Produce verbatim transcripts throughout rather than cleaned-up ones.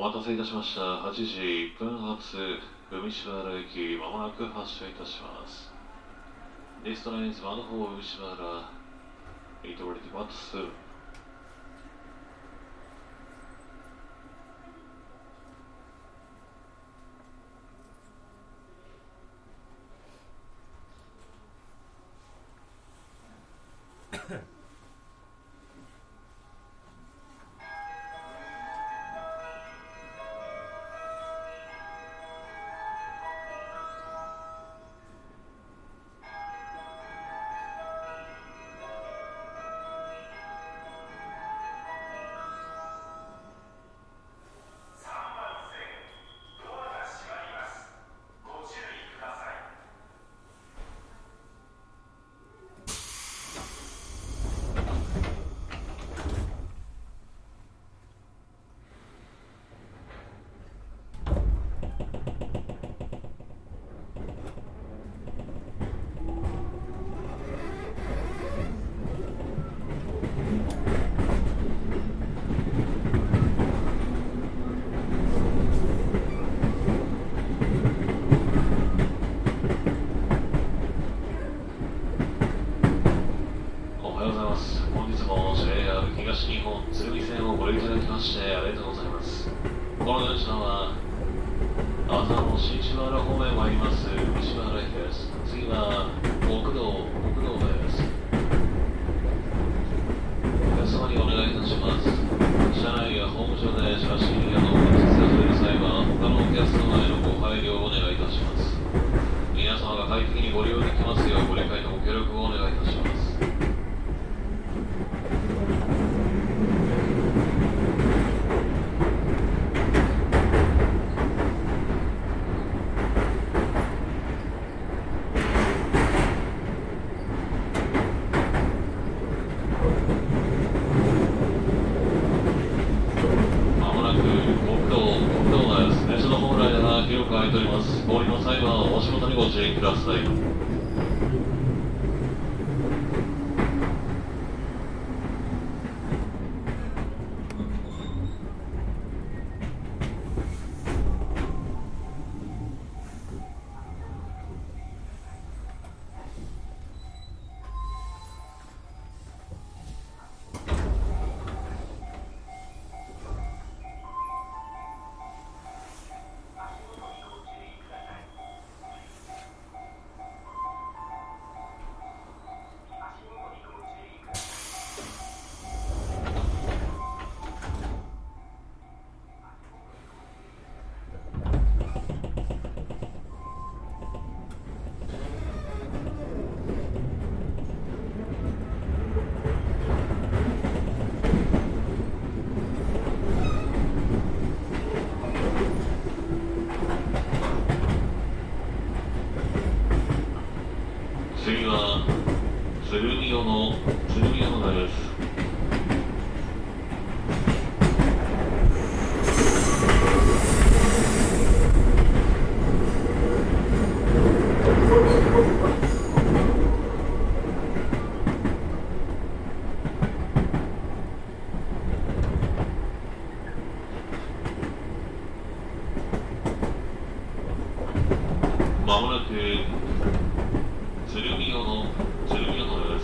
お待たせいたしました。はちじいっぷん発海芝原駅、まもなく発車いたします。This train is bound for Umishibara. It will depart soon. 東日本鶴見線をご利用いただきましてありがとうございます。この電車は浅野新芝原方面参ります海芝原駅です。次は国道国道です。お客様にお願いいたします。車内やホーム上で写真や動画を撮影される際は他のお客様へのご配慮をお願いいたします。皆様が快適にご利用できますようご理解とご協力をお願いいたします。空いております。降りの際はお足元にご注意ください。次は鶴見代の鶴見代のです。まもなく鶴見代の鶴見代のです。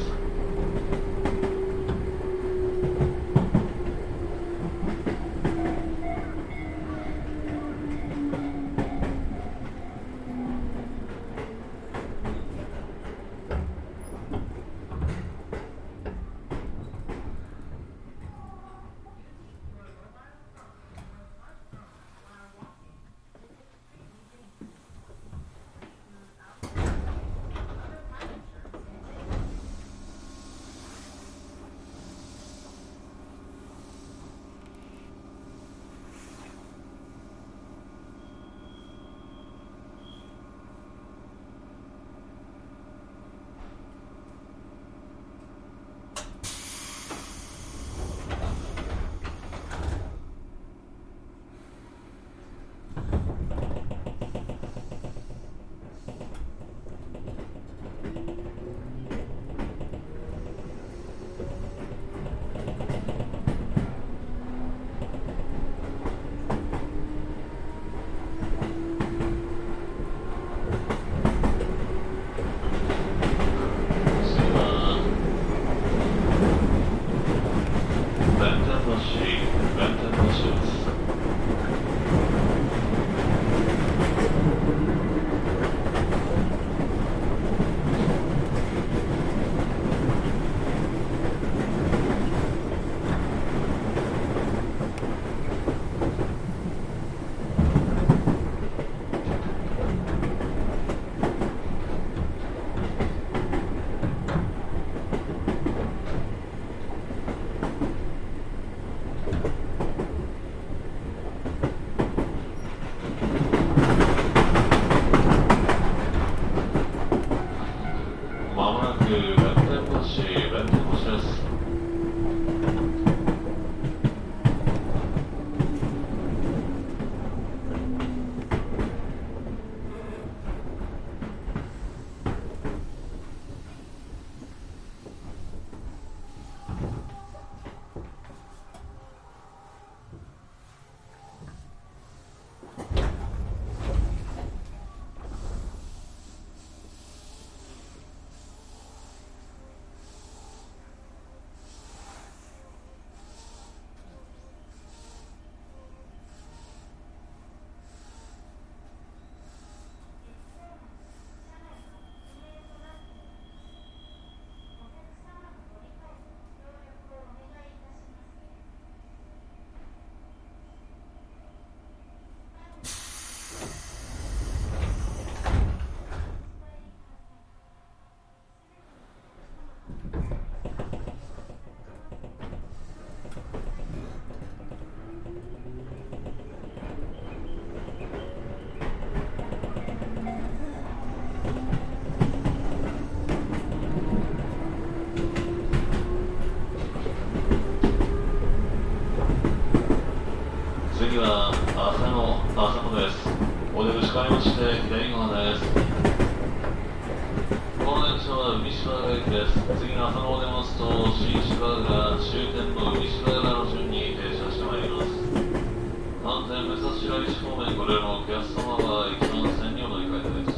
芝浦駅です。次の浅野を出ますと、新芝浦、終点の海芝浦の順に停車してまいります。反転目指し白石方面ご利用のお客様はいちばん線にお乗り換えです。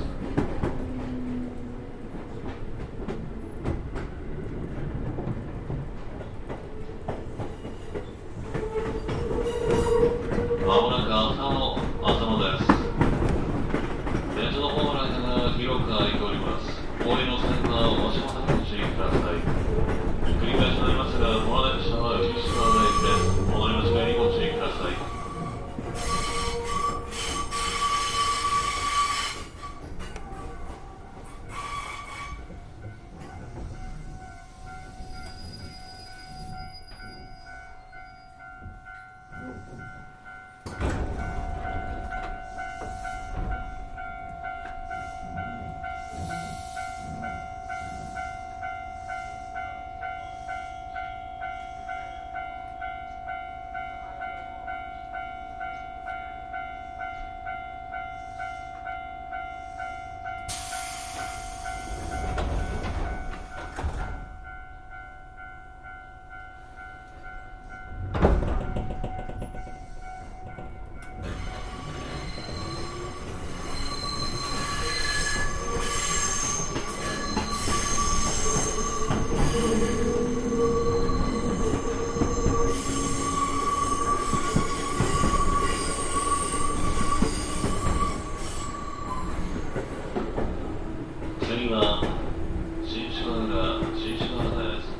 まもなく浅野、浅野です。電車の方の間が広く空いております。お降りの際はお足元にご注意ください。繰り返しになりますが、この電車は海芝浦駅です。お乗り間違いにご注意ください。次は新芝浦、新芝浦です。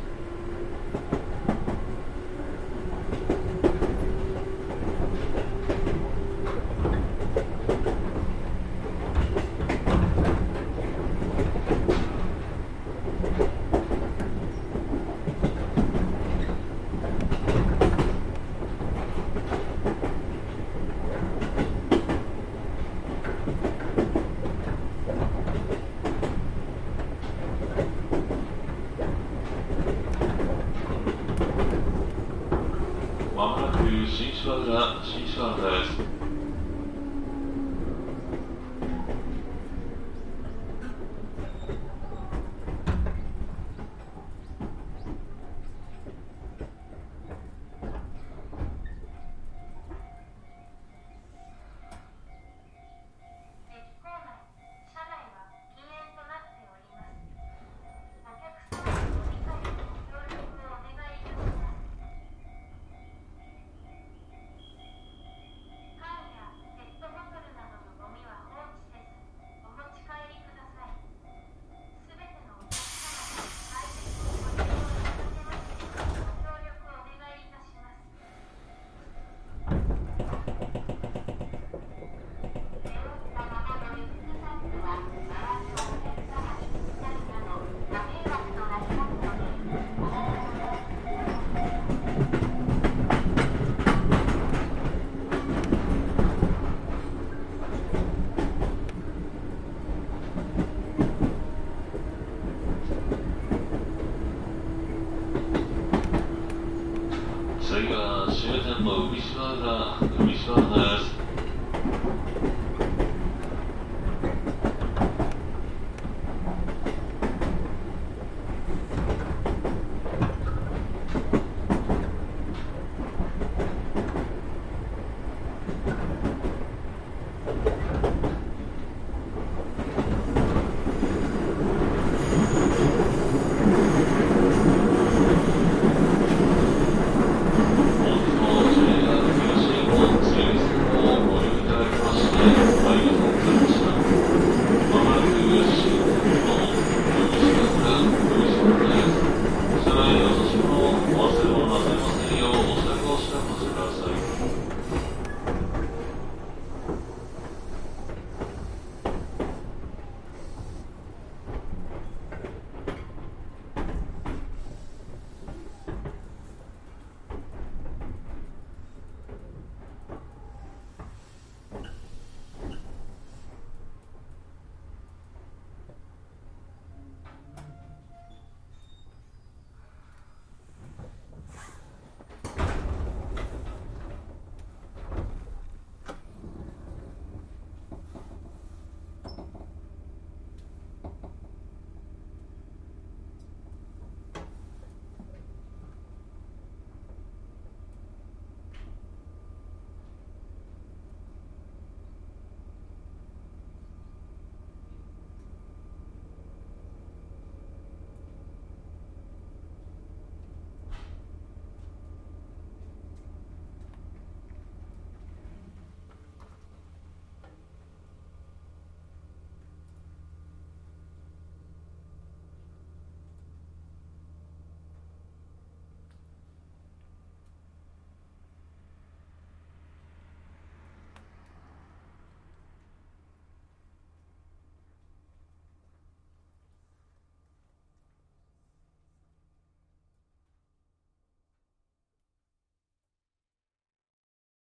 まもなく新芝浦、新芝浦です。次は終点の海芝浦。